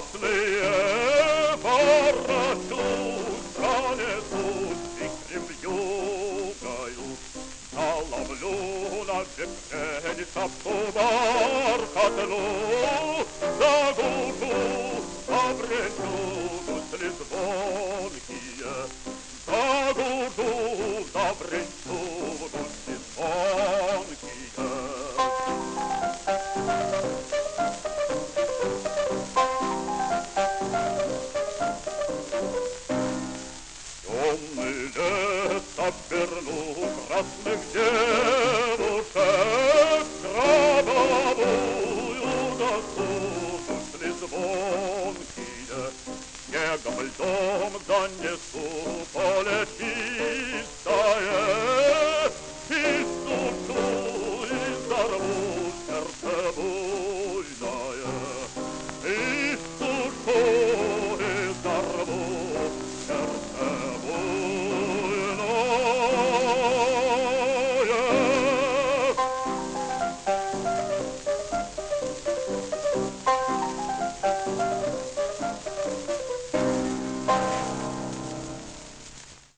красные вороту занесут и кремлюгают. Наловлю на бекрень шапку бархатную, загужу, обречу гусли звонкие, загужу, забринчу гусли звонкие. Темный лес оберну красных девушек, гробовую доску гусли звонкие, снегом льдом занесу